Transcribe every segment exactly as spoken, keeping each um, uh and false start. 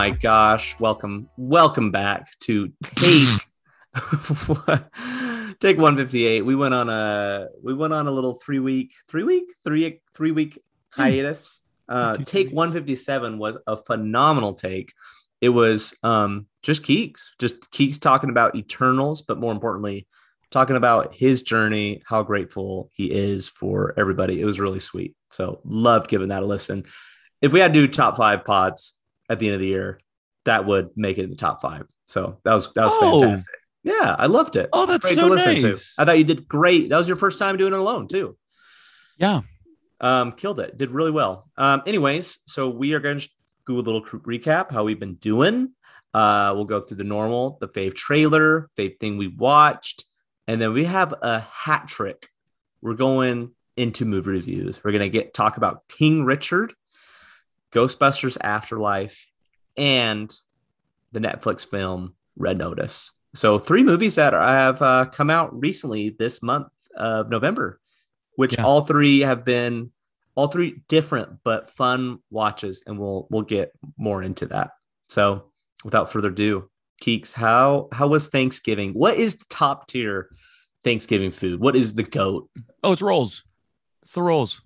my gosh. Welcome. Welcome back to Take Take one fifty-eight. We went on a we went on a little three week, three week, three three week hiatus. Uh Take one fifty-seven was a phenomenal take. It was um just Keeks, just Keeks talking about Eternals, but more importantly, talking about his journey, how grateful he is for everybody. It was really sweet. So loved giving that a listen. If we had to do top five pods at the end of the year, that would make it in the top five. So that was that was oh. fantastic. Yeah, I loved it. Oh, that's great so to listen nice. to. I thought you did great. That was your first time doing it alone too. Yeah. Um, killed it. Did really well. Um, anyways, so we are going to do a little recap how we've been doing. Uh, we'll go through the normal, the fave trailer, fave thing we watched, and then we have a hat trick. We're going into movie reviews. We're going to get talk about King Richard, Ghostbusters Afterlife, and the Netflix film Red Notice. So three movies that have uh, come out recently this month of November, which yeah. all three have been all three different but fun watches, and we'll we'll get more into that. So without further ado, Keeks, how how was Thanksgiving? What is the top tier Thanksgiving food? What is the GOAT? Oh, it's rolls. It's the rolls.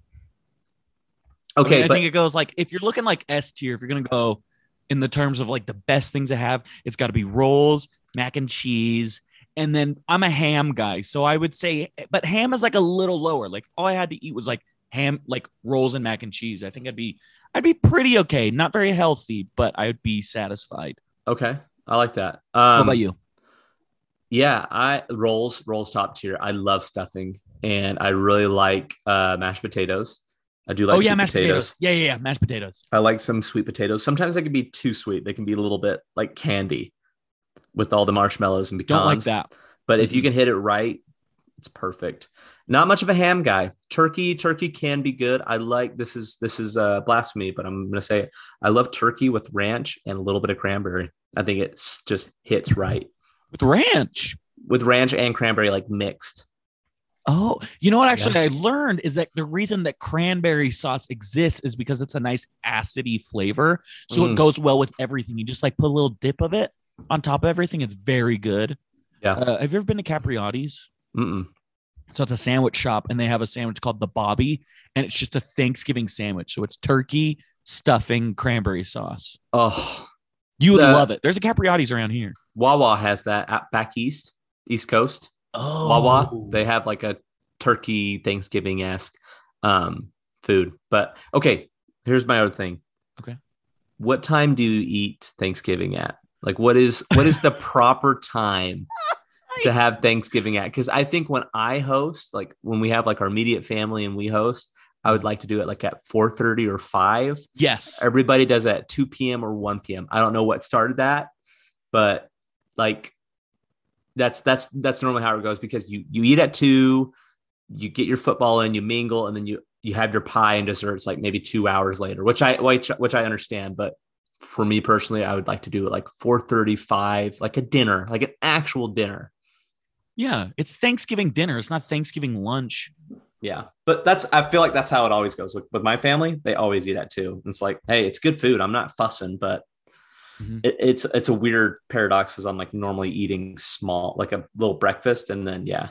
Okay, I, mean, but- I think it goes like, if you're looking like S tier, if you're gonna go in the terms of like the best things to have, it's got to be rolls, mac and cheese, and then I'm a ham guy, so I would say, but ham is like a little lower. Like all I had to eat was like ham, like rolls and mac and cheese. I think I'd be, I'd be pretty okay. Not very healthy, but I'd be satisfied. Okay, I like that. Um, what about you? Yeah, I rolls rolls top tier. I love stuffing, and I really like uh, mashed potatoes. I do like oh yeah, sweet mashed potatoes. potatoes. Yeah, yeah, yeah, mashed potatoes. I like some sweet potatoes. Sometimes they can be too sweet. They can be a little bit like candy with all the marshmallows and pecans. Don't like that. But mm-hmm. if you can hit it right, it's perfect. Not much of a ham guy. Turkey, turkey can be good. I like this is this is uh, blasphemy, but I'm gonna say it. I love turkey with ranch and a little bit of cranberry. I think it just hits right with ranch, with ranch and cranberry like mixed. Oh, you know what? Actually, yeah. I learned is that the reason that cranberry sauce exists is because it's a nice acidy flavor. So mm. it goes well with everything. You just like put a little dip of it on top of everything. It's very good. Yeah. Uh, have you ever been to Capriotti's? Mm-mm. So it's a sandwich shop, and they have a sandwich called the Bobby, and it's just a Thanksgiving sandwich. So it's turkey, stuffing, cranberry sauce. Oh, you would the, love it. There's a Capriotti's around here. Wawa has that at back east, East Coast. Oh, Wawa, they have like a turkey Thanksgiving-esque um, food. But okay, here's my other thing. Okay. What time do you eat Thanksgiving at? Like what is what is the proper time to have Thanksgiving at? Because I think when I host, like when we have like our immediate family and we host, I would like to do it like at four thirty or five. Yes. Everybody does it at two p.m. or one p.m. I don't know what started that, but like That's that's that's normally how it goes, because you you eat at two, you get your football in, you mingle, and then you you have your pie and desserts like maybe two hours later, which I which, which I understand. But for me personally, I would like to do it like four thirty-five, like a dinner, like an actual dinner. Yeah, it's Thanksgiving dinner. It's not Thanksgiving lunch. Yeah, but that's I feel like that's how it always goes with, with my family. They always eat at two. It's like, hey, it's good food. I'm not fussing, but. Mm-hmm. It, it's it's a weird paradox because I'm like normally eating small, like a little breakfast, and then yeah.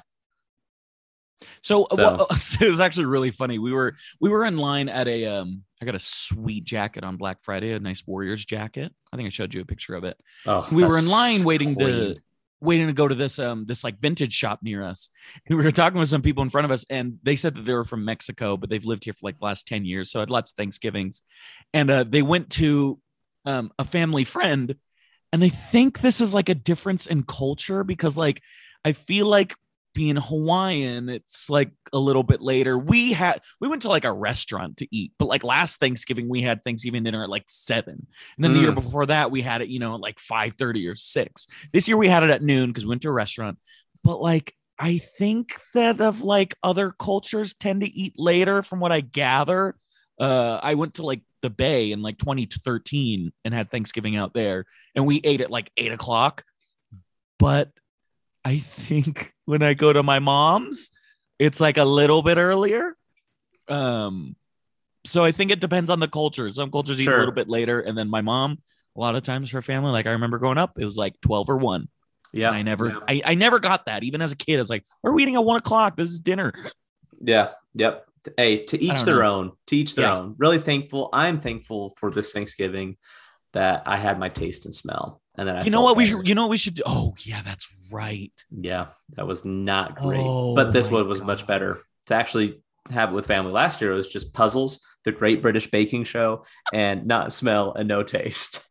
So, so. Well, it was actually really funny. We were we were in line at a um. I got a sweet jacket on Black Friday, a nice Warriors jacket. I think I showed you a picture of it. Oh, we were in line waiting clean. to waiting to go to this um this like vintage shop near us. And we were talking with some people in front of us, and they said that they were from Mexico, but they've lived here for like the last ten years. So I had lots of Thanksgivings, and uh, they went to. Um, a family friend, and I think this is like a difference in culture, because like I feel like being Hawaiian, it's like a little bit later. We had we went to like a restaurant to eat, but like last Thanksgiving we had Thanksgiving dinner at like seven, and then mm. the year before that we had it, you know, at like five thirty or six. This year we had it at noon because we went to a restaurant. But like I think that of like other cultures tend to eat later, from what I gather. Uh, I went to like the Bay in like twenty thirteen and had Thanksgiving out there, and we ate at like eight o'clock. But I think when I go to my mom's, it's like a little bit earlier. Um, so I think it depends on the culture. Some cultures eat Sure. a little bit later, and then my mom A lot of times for family, like I remember growing up, it was like twelve or one. Yeah. And I never, yeah. I, I never got that. Even as a kid, I was like, "What are we eating at one o'clock? This is dinner." Yeah. Yep. Hey, to each their know. own. To each their Yeah. own. Really thankful. I'm thankful for this Thanksgiving that I had my taste and smell, and then I You know felt what we better. should, you know what we should do? Oh yeah, that's right. Yeah, that was not great, Oh, but this my one was much God. better. To actually have it with family last year, it was just Puzzles, the Great British Baking Show, and not smell and no taste.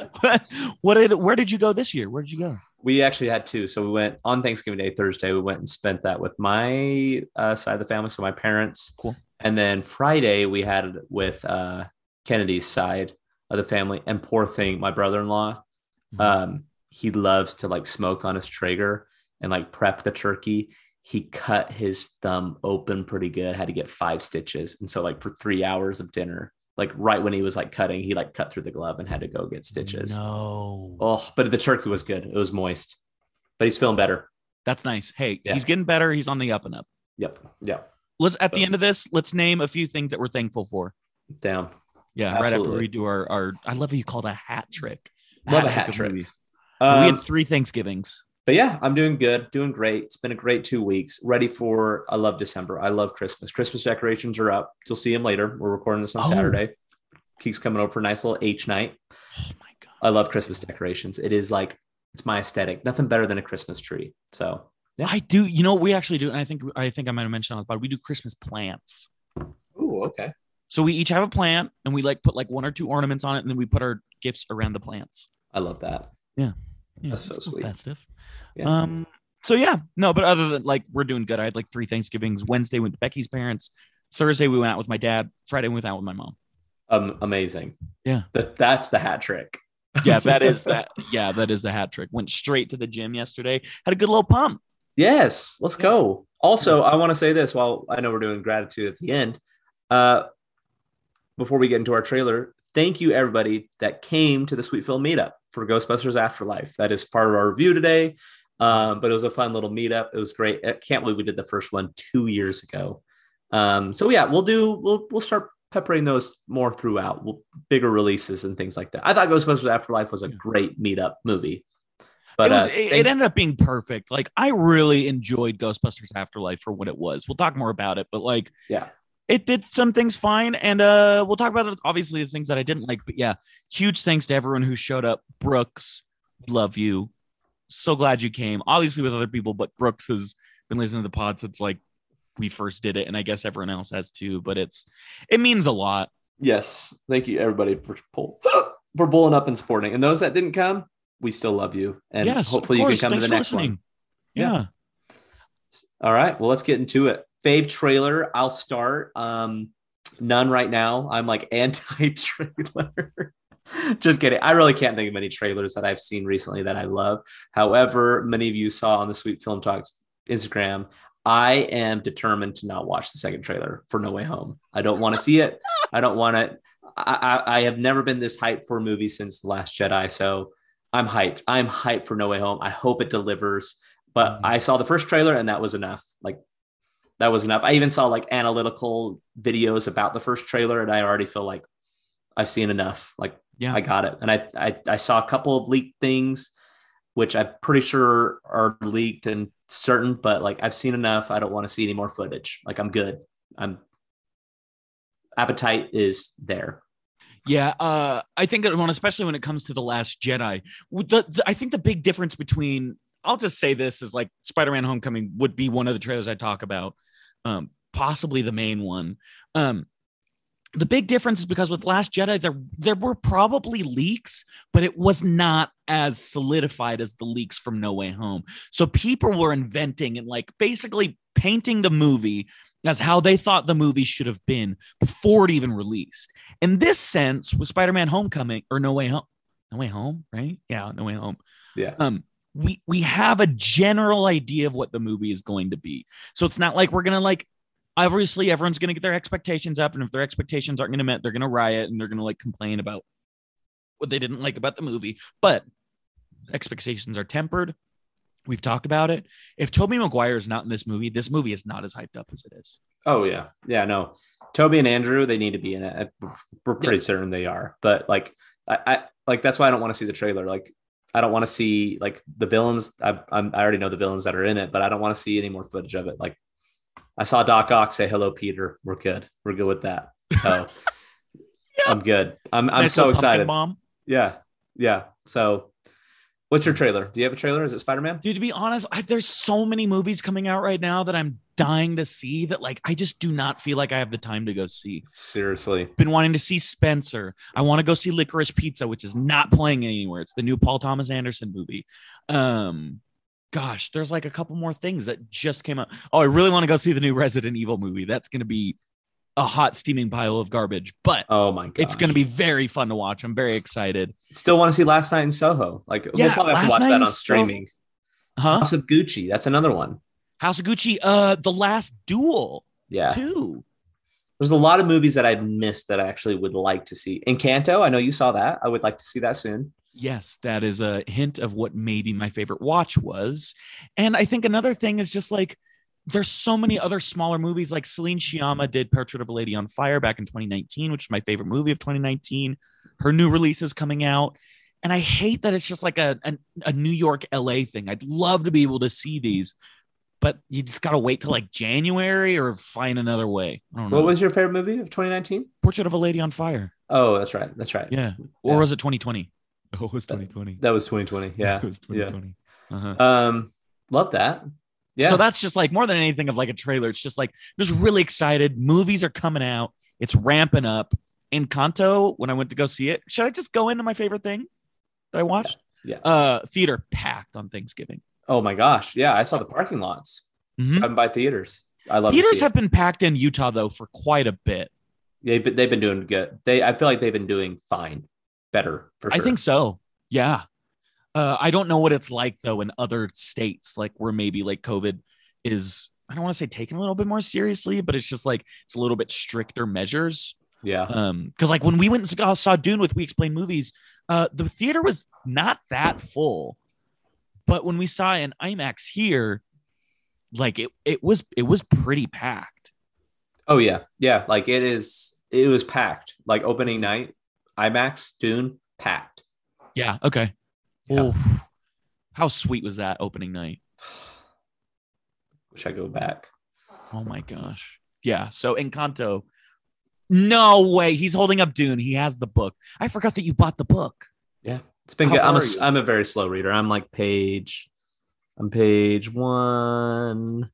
What did, where did you go this year? Where did you go? We actually had two. So we went on Thanksgiving Day, Thursday. We went and spent that with my uh, side of the family, so my parents. Cool. And then Friday we had it with uh, Kennedy's side of the family. And poor thing, my brother-in-law, Mhm. um, he loves to like smoke on his Traeger and like prep the turkey. He cut his thumb open pretty good, had to get five stitches. And so like for three hours of dinner, like right when he was like cutting, he like cut through the glove and had to go get stitches. No. Oh, but the turkey was good. It was moist, but he's feeling better. That's nice. Hey, Yeah. he's getting better. He's on the up and up. Yep. Yep. Let's at So- the end of this, let's name a few things that we're thankful for. Down. Yeah, right after Absolutely. we do our our. I love how you called it a hat trick. Love a trick hat of trick. movies. Um, we had three Thanksgivings. But yeah, I'm doing good, doing great. It's been a great two weeks. Ready for, I love December. I love Christmas. Christmas decorations are up. You'll see them later. We're recording this on Oh. Saturday. Keith's coming over for a nice little H night. Oh my God. I love Christmas decorations. It is like, it's my aesthetic. Nothing better than a Christmas tree. So yeah. I do. You know, we actually do. And I think I think I might have mentioned on the pod. We do Christmas plants. Ooh, okay. So we each have a plant and we like put like one or two ornaments on it, and then we put our gifts around the plants. I love that. Yeah, That's so it's sweet. festive. Yeah. Um. So yeah, no, but other than like we're doing good. I had like three Thanksgivings. Wednesday went to Becky's parents. Thursday we went out with my dad. Friday we went out with my mom. Um, amazing. Yeah. That, that's the hat trick. Yeah, that is that. Yeah, that is the hat trick. Went straight to the gym yesterday. Had a good little pump. Yes, let's go. Also, I want to say this while I know we're doing gratitude at the end. Uh, before we get into our trailer, thank you everybody that came to the Sweet Film meetup for Ghostbusters Afterlife. That is part of our review today. Um, but it was a fun little meetup. It was great. I can't believe we did the first one two years ago. Um, so yeah, we'll do. We'll we'll start peppering those more throughout. We'll, bigger releases and things like that. I thought Ghostbusters Afterlife was a great meetup movie. But it, was, uh, it, thank- it ended up being perfect. Like I really enjoyed Ghostbusters Afterlife for what it was. We'll talk more about it, but like yeah. it did some things fine, and uh, we'll talk about it, obviously the things that I didn't like. But yeah, huge thanks to everyone who showed up. Brooks, love you. So glad you came. Obviously with other people, but Brooks has been listening to the pod since like we first did it, and I guess everyone else has too. But it's it means a lot. Yes. Thank you, everybody, for pull, for pulling up and supporting. And those that didn't come, we still love you. And Yes, hopefully of you course. can come Thanks to the for next listening. one. Yeah. All right. Well, let's get into it. Fave trailer. I'll start. Um, none right now. I'm like anti-trailer. Just kidding. I really can't think of many trailers that I've seen recently that I love. However, many of you saw on the Sweet Film Talks Instagram, I am determined to not watch the second trailer for No Way Home. I don't want to see it. I don't want it. I, I, I have never been this hyped for a movie since The Last Jedi. So I'm hyped. I'm hyped for No Way Home. I hope it delivers. But Mhm. I saw the first trailer and that was enough. Like that was enough. I even saw like analytical videos about the first trailer and I already feel like I've seen enough. Like Yeah. I got it. And I, I, I saw a couple of leaked things, which I'm pretty sure are leaked and certain, but like I've seen enough. I don't want to see any more footage. Like I'm good. I'm appetite is there. Yeah, uh, I think that one, especially when it comes to The Last Jedi, the, the, I think the big difference between, I'll just say this is like Spider-Man Homecoming would be one of the trailers I talk about, um, possibly the main one. Um, the big difference is because with Last Jedi, there there were probably leaks, but it was not as solidified as the leaks from No Way Home. So people were inventing and like basically painting the movie as how they thought the movie should have been before it even released. In this sense, with Spider-Man Homecoming or No Way Home, No Way Home, right? Yeah, No Way Home. Yeah. Um, we we have a general idea of what the movie is going to be. So it's not like we're gonna like. Obviously, everyone's gonna get their expectations up, and if their expectations aren't gonna met, they're gonna riot and they're gonna like complain about what they didn't like about the movie. But expectations are tempered. We've talked about it. If Tobey Maguire is not in this movie, this movie is not as hyped up as it is. Oh yeah. Yeah, no. Toby and Andrew, they need to be in it. We're pretty certain they are. But like I, I like that's why I don't want to see the trailer. Like I don't want to see like the villains. I I'm, I already know the villains that are in it, but I don't want to see any more footage of it. Like I saw Doc Ock say hello, Peter. We're good. We're good with that. So Yep. I'm good. I'm I'm Nice so little pumpkin excited. bomb. Yeah, yeah. So what's your trailer? Do you have a trailer? Is it Spider-Man? Dude, to be honest, I, there's so many movies coming out right now that I'm dying to see that like I just do not feel like I have the time to go see. Seriously. Been wanting to see Spencer. I want to go see Licorice Pizza, which is not playing anywhere. It's the new Paul Thomas Anderson movie. Um, gosh, there's like a couple more things that just came out. Oh, I really want to go see the new Resident Evil movie. That's going to be a hot steaming pile of garbage, but Oh my god. it's going to be very fun to watch. I'm very excited. Still want to see Last Night in Soho. Like Yeah, we'll probably have to Last watch Night that in on Soho- streaming. Huh? House of Gucci. That's another one. House of Gucci, uh, The Last Duel, Yeah. too. There's a lot of movies that I've missed that I actually would like to see. Encanto, I know you saw that. I would like to see that soon. Yes, that is a hint of what maybe my favorite watch was. And I think another thing is just like there's so many other smaller movies. Like Celine Sciamma did Portrait of a Lady on Fire back in twenty nineteen, which is my favorite movie of twenty nineteen. Her new release is coming out. And I hate that it's just like a, a, a New York, L A thing. I'd love to be able to see these, but you just got to wait till like January or find another way. I don't know. What was your favorite movie of twenty nineteen? Portrait of a Lady on Fire? Oh, that's right. That's right. Yeah. Or Yeah. was it twenty twenty? Oh, it was twenty twenty. That was twenty twenty. Yeah. It was twenty twenty. Uh-huh. Um, love that. Yeah. So that's just like more than anything of like a trailer. It's just like just really excited. Movies are coming out. It's ramping up. Encanto, when I went to go see it, should I just go into my favorite thing that I watched? Yeah. Uh, theater packed on Thanksgiving. Oh my gosh. Yeah. I saw the parking lots. Mhm. Driving by theaters. I love Theaters to see have it. been packed in Utah though for quite a bit. They've been, they've been doing good. They I feel like they've been doing fine. Better for I sure. think so. Yeah. Uh, I don't know what it's like though in other states, like where maybe like COVID is, I don't want to say taken a little bit more seriously, but it's just like it's a little bit stricter measures. Yeah. Um, because like when we went and saw, saw Dune with We Explain Movies, uh, the theater was not that full, but when we saw an IMAX here, like it it was it was pretty packed. Oh yeah. Yeah. Like it is it was packed. Like opening night, IMAX, Dune, packed. Yeah. Okay. Yeah. Oh, how sweet was that opening night? Wish I go back. Oh my gosh. Yeah. So Encanto. No way. He's holding up Dune. He has the book. I forgot that you bought the book. Yeah. It's been How good. I'm far a are you? I'm a very slow reader. I'm like page I'm page one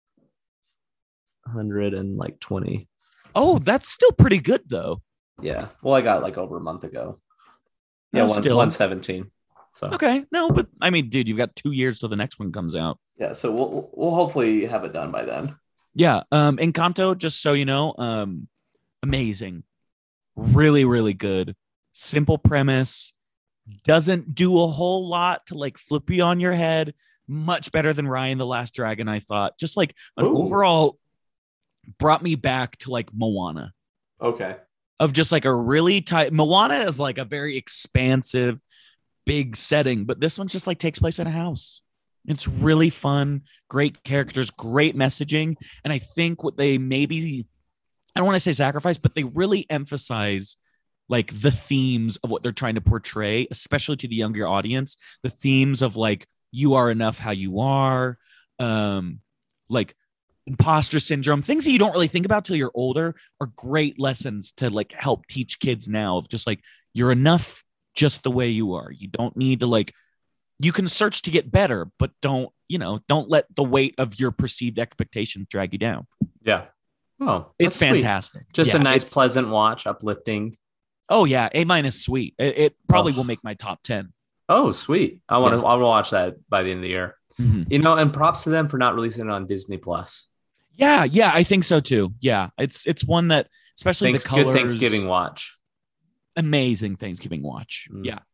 hundred and like twenty. Oh, that's still pretty good though. Yeah. Well, I got like over a month ago. Yeah, No, one, still. one seventeen. So Okay. No, but I mean, dude, you've got two years till the next one comes out. yeah, so we'll we'll hopefully have it done by then. Yeah. Um, Encanto, just so you know, um, amazing. Really, really good. Simple premise. Doesn't do a whole lot to like flip you on your head. Much better than Ryan the Last Dragon, I thought. Just like an Ooh. overall brought me back to like Moana. Okay. Of just like a really tight Moana is like a very expansive, big setting, but this one just like takes place in a house. It's really fun, great characters, great messaging. And I think what they maybe, I don't want to say sacrifice, but they really emphasize like the themes of what they're trying to portray, especially to the younger audience, the themes of like, you are enough how you are, um, like imposter syndrome, things that you don't really think about till you're older are great lessons to like help teach kids now of just like, you're enough just the way you are. You don't need to like, you can search to get better, but don't, you know, don't let the weight of your perceived expectations drag you down. Yeah. Oh, It's that's sweet. fantastic. Just Yeah, a nice, it's- pleasant watch, uplifting. Oh yeah. A minus sweet. It, it probably Oh. will make my top ten. Oh, sweet. I want to. Yeah. I want to watch that by the end of the year. Mhm. You know, and props to them for not releasing it on Disney Plus. Yeah. Yeah. I think so too. Yeah. It's, it's one that, especially Thanks, the colors. good Thanksgiving watch. Amazing Thanksgiving watch. Mm. Yeah.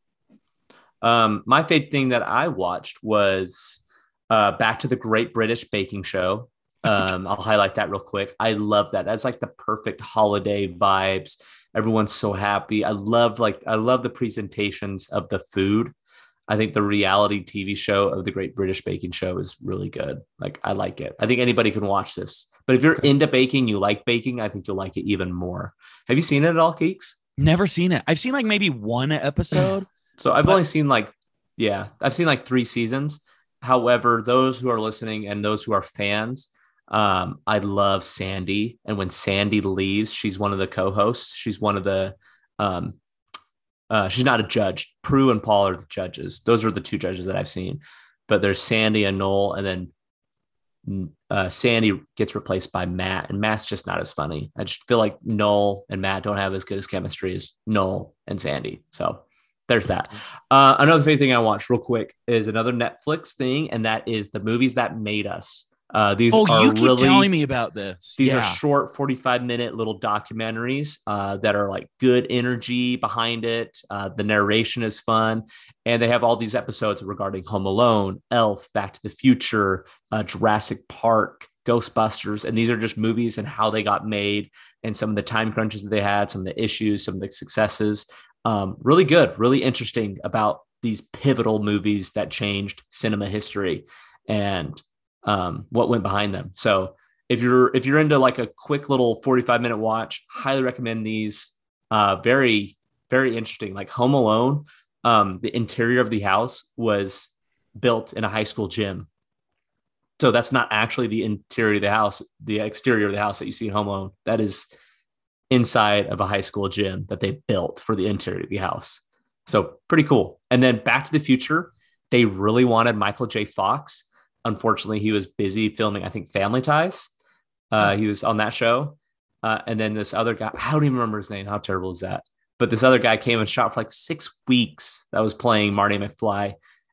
Um, my favorite thing that I watched was uh, Back to the Great British Baking Show. Um, I'll highlight that real quick. I love that. That's like the perfect holiday vibes. Everyone's so happy. I love like I love the presentations of the food. I think the reality T V show of the Great British Baking Show is really good. Like I like it. I think anybody can watch this. But if you're into baking, you like baking, I think you'll like it even more. Have you seen it at all, Geeks? Never seen it. I've seen like maybe one episode. So I've but- only seen like, yeah, I've seen like three seasons. However, those who are listening and those who are fans, um, I love Sandy. And when Sandy leaves, she's one of the co-hosts. She's one of the, um, uh, she's not a judge. Prue and Paul are the judges. Those are the two judges that I've seen. But there's Sandy and Noel, and then uh, Sandy gets replaced by Matt, and Matt's just not as funny. I just feel like Noel and Matt don't have as good as chemistry as Noel and Sandy. So there's that. Uh, another favorite thing I watched real quick is another Netflix thing, and that is The Movies That Made Us. Uh, these oh, are you keep really, telling me about this. These yeah. are short forty-five minute little documentaries uh, that are like good energy behind it. Uh, the narration is fun. And they have all these episodes regarding Home Alone, Elf, Back to the Future, uh, Jurassic Park, Ghostbusters. And these are just movies and how they got made and some of the time crunches that they had, some of the issues, some of the successes. Um, really good, really interesting about these pivotal movies that changed cinema history and um, what went behind them. So if you're if you're into like a quick little forty-five minute watch, highly recommend these. Uh, very, very interesting. Like Home Alone, um, the interior of the house was built in a high school gym. So that's not actually the interior of the house, the exterior of the house that you see in Home Alone. That is inside of a high school gym that they built for the interior of the house. So pretty cool. And then Back to the Future, they really wanted Michael J. Fox. Unfortunately, he was busy filming, I think, Family Ties. Uh, he was on that show. Uh, and then this other guy, I don't even remember his name. How terrible is that? But this other guy came and shot for like six weeks that was playing Marty McFly.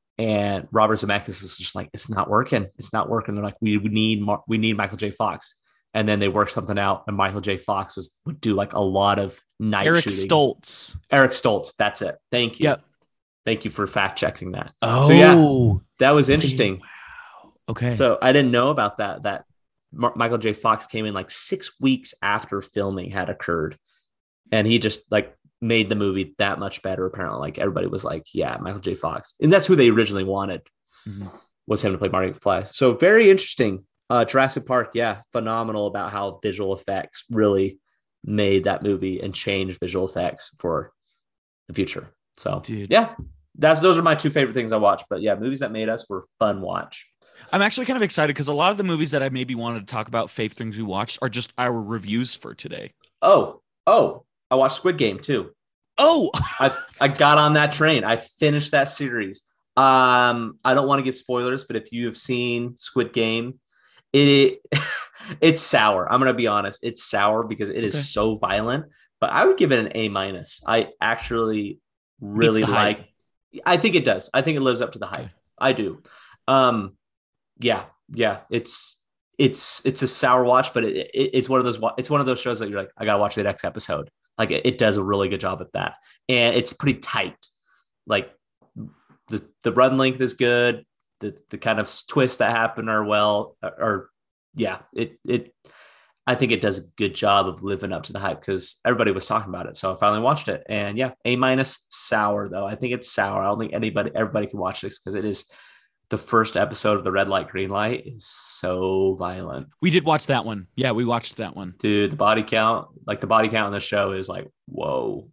And Robert Zemeckis was just like, it's not working. It's not working. They're like, we, we need Mar- we need Michael J. Fox. And then they worked something out, and Michael J. Fox was would do like a lot of night Eric shooting. Stoltz. Eric Stoltz. That's it. Thank you. Yep. Thank you for fact checking that. Oh, so yeah, that was interesting. Wow. Okay. So I didn't know about that. That Mar- Michael J. Fox came in like six weeks after filming had occurred, and he just like made the movie that much better. Apparently, like everybody was like, "Yeah, Michael J. Fox," and that's who they originally wanted mm-hmm. was him to play Marty McFly. So very interesting. Uh, Jurassic Park, yeah, phenomenal about how visual effects really made that movie and changed visual effects for the future. So, Dude. yeah, that's those are my two favorite things I watched. But yeah, movies that made us were fun watch. I'm actually kind of excited because a lot of the movies that I maybe wanted to talk about, favorite things we watched, are just our reviews for today. Oh, oh, I watched Squid Game too. Oh, I I got on that train. I finished that series. Um, I don't want to give spoilers, but if you have seen Squid Game, It it's sour. I'm gonna be honest. It's sour because it is okay. so violent. But I would give it an A minus. I actually really like. Hype. I think it does. I think it lives up to the hype. Okay. I do. Um, yeah, yeah. It's it's it's a sour watch, but it, it it's one of those. It's one of those shows that you're like, I gotta watch the next episode. Like it, it does a really good job at that, and it's pretty tight. Like the the run length is good. The the kind of twists that happen are well, or yeah, it it I think it does a good job of living up to the hype because everybody was talking about it. So I finally watched it, and yeah, A minus sour though. I think it's sour. I don't think anybody everybody can watch this because it is the first episode of the Red Light Green Light is so violent. We did watch that one. Yeah, we watched that one. Dude, the body count, like the body count on the show is like whoa.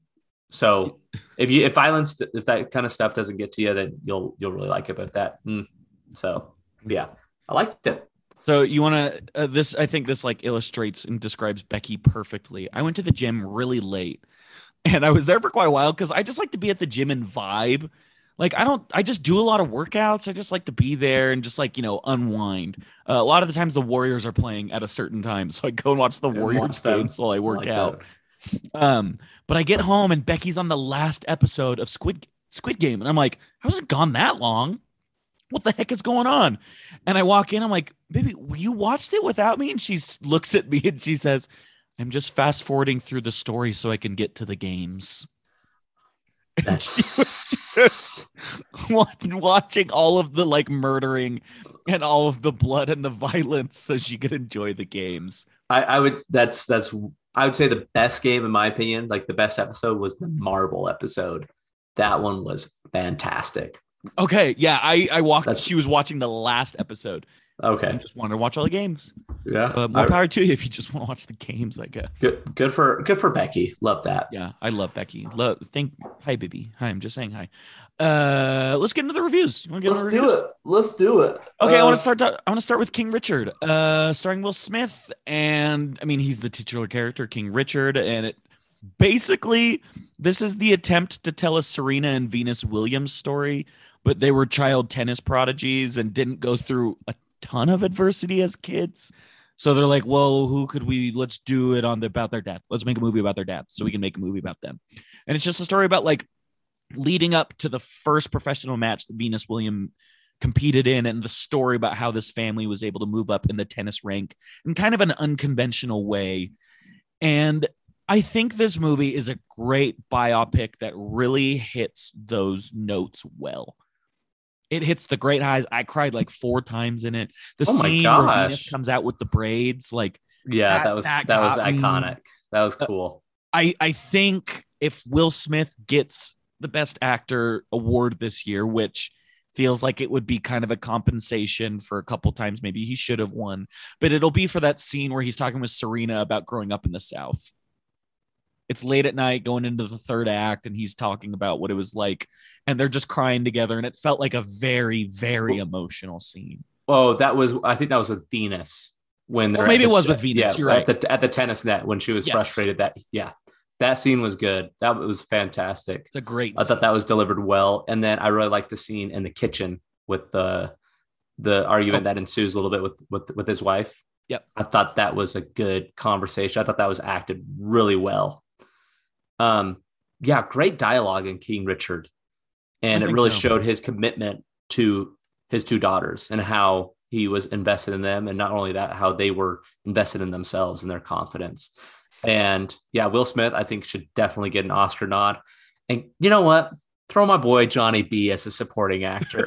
So if you if violence if that kind of stuff doesn't get to you, then you'll you'll really like it. But that mm. so yeah, I liked it. So you want to uh, this? I think this like illustrates and describes Becky perfectly. I went to the gym really late, and I was there for quite a while because I just like to be at the gym and vibe. Like I don't, I just do a lot of workouts. I just like to be there and just like you know unwind. Uh, a lot of the times the Warriors are playing at a certain time, so I go and watch the and Warriors watch games while I work I like out. That. Um, but I get home and Becky's on the last episode of Squid Squid Game, and I'm like, how has it gone that long? What the heck is going on? And I walk in, I'm like, baby, you watched it without me? And she looks at me and she says, I'm just fast forwarding through the story so I can get to the games. That's watching all of the like murdering and all of the blood and the violence so she could enjoy the games. I, I would, that's, that's, I would say the best game, in my opinion, like the best episode was the Marble episode. That one was fantastic. Okay. Yeah. I, I walked, That's, she was watching the last episode Okay. I just want to watch all the games. Yeah. So, uh, more I, power to you if you just want to watch the games, I guess. good, good for good for Becky. Love that. Yeah, I love Becky. Love thank hi, baby. Hi, I'm just saying hi. Uh let's get into the reviews. You want to get into Let's the do reviews? it. Let's do it. Okay, I Uh, want to start. I want to start with King Richard, uh, starring Will Smith, and I mean he's the titular character, King Richard, and it basically this is the attempt to tell a Serena and Venus Williams story, but they were child tennis prodigies and didn't go through a ton of adversity as kids. So they're like, well, who could we? Let's do it on the about their dad. Let's make a movie about their dad, so we can make a movie about them. And it's just a story about like leading up to the first professional match that Venus Williams competed in, and the story about how this family was able to move up in the tennis rank in kind of an unconventional way. And I think this movie is a great biopic that really hits those notes well. It hits the great highs. I cried like four times in it. The Oh my scene where gosh. Venus comes out with the braids, like yeah, that- that was that that, was got me. iconic. That was Uh, cool. I I think if Will Smith gets the Best Actor award this year, which feels like it would be kind of a compensation for a couple times maybe he should have won, but it'll be for that scene where he's talking with Serena about growing up in the South. It's late at night going into the third act, and he's talking about what it was like, and they're just crying together, and it felt like a very, very emotional scene. Oh, that was I think that was with Venus when they're Well, maybe at it the- was with Venus. Yeah, You're at right. the at the tennis net when she was Yes. frustrated. That yeah, that scene was good. That was fantastic. It's a great I thought that was delivered well. And then I really liked the scene in the kitchen with the the argument Oh. that ensues a little bit with with with his wife. Yep. I thought that was a good conversation. I thought that was acted really well. Um, yeah, great dialogue in King Richard, and I it think really so. showed his commitment to his two daughters and how he was invested in them, and not only that, how they were invested in themselves and their confidence. And yeah, Will Smith, I think, should definitely get an Oscar nod. And you know what? Throw my boy Johnny B as a supporting actor.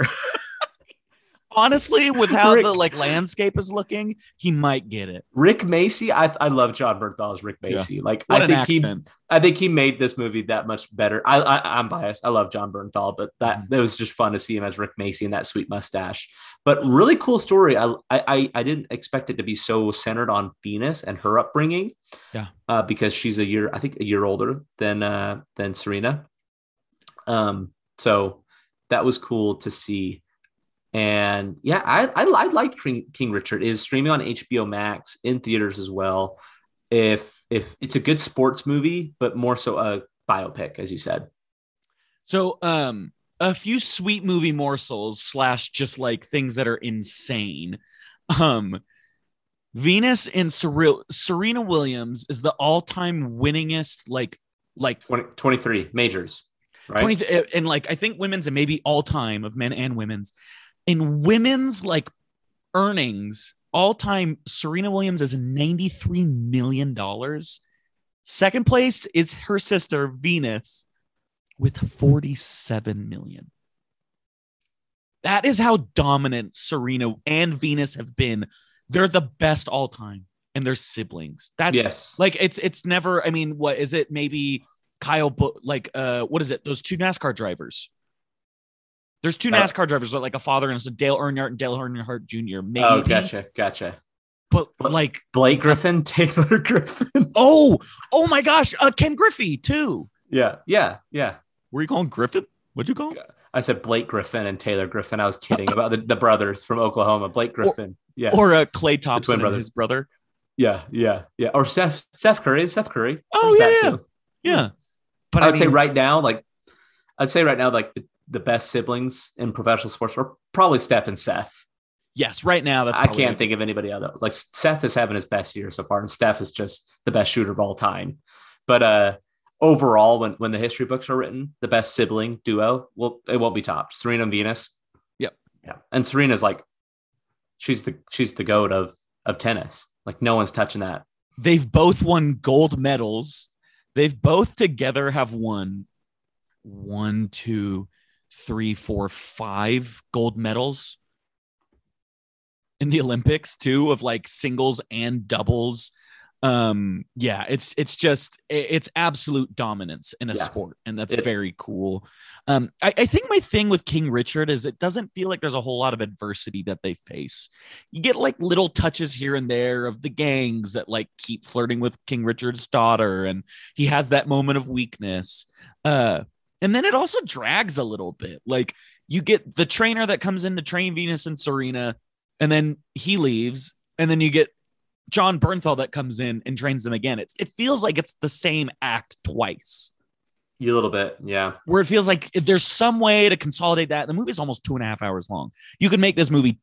Honestly, with how Rick- the like landscape is looking, he might get it. Rick Macy, I, I love John Bernthal as Rick Macy. Like What I an think he accent. I think he made this movie that much better. I, I I'm biased. I love John Bernthal, but that Mhm. it was just fun to see him as Rick Macy and that sweet mustache. But really cool story. I I I didn't expect it to be so centered on Venus and her upbringing. Yeah. Uh, because she's a year, I think, a year older than uh than Serena. Um. So that was cool to see. And yeah, I I, I like King, King Richard. It is streaming on H B O Max in theaters as well. If if it's a good sports movie, but more so a biopic, as you said. So, um, a few sweet movie morsels slash just like things that are insane. Um, Venus and Ser- Serena Williams is the all-time winningest, like, like twenty, twenty-three majors, right? twenty, and like I think women's and maybe all-time of men and women's in women's like earnings. All time, Serena Williams is ninety-three million dollars. Second place is her sister, Venus, with forty-seven million. That is how dominant Serena and Venus have been. They're the best all time, and they're siblings. That's Yes. like it's it's never. I mean, what is it? Maybe Kyle, Bu- like uh, what is it? Those two NASCAR drivers. There's two Uh, NASCAR drivers, like a father and son, Dale Earnhardt and Dale Earnhardt Junior Maybe, Oh, gotcha, gotcha. but But- like, Blake Griffin, Taylor Griffin. oh, oh my gosh, uh, Ken Griffey too. Yeah, yeah, yeah. Were you calling Griffin? What'd you call him? I said Blake Griffin and Taylor Griffin. I was kidding about the, the brothers from Oklahoma. Blake Griffin. Yeah, Or uh, Clay Thompson and brothers. his brother. yeah, yeah, yeah. Or Steph, Steph Curry. Steph Curry. Oh, There's yeah, that too. Yeah, but I I, would say mean, right now, like I'd say right now, like the, the best siblings in professional sports are probably Steph and Seth. yes, right now that's I probably can't think of anybody other. Like Seth is having his best year so far, and Steph is just the best shooter of all time. But uh, overall, when when the history books are written, the best sibling duo, well, it won't be topped. Serena and Venus. Yep. Yeah, and Serena's like, she's the she's the goat of of tennis. Like no one's touching that. They've both won gold medals. They've both together have won one, two, three, four, five gold medals in the Olympics too, of like singles and doubles. Um, yeah, it's it's just it's absolute dominance in a Yeah. sport, and that's It- very cool. Um, I, I think my thing with King Richard is it doesn't feel like there's a whole lot of adversity that they face. You get like little touches here and there of the gangs that like keep flirting with King Richard's daughter, and he has that moment of weakness. Uh, and then it also drags a little bit. Like you get the trainer that comes in to train Venus and Serena, and then he leaves, and then you get John Bernthal that comes in and trains them again. It's it feels like it's the same act twice. A little bit, yeah. Where it feels like there's some way to consolidate that. The movie is almost two and a half hours long. You could make this movie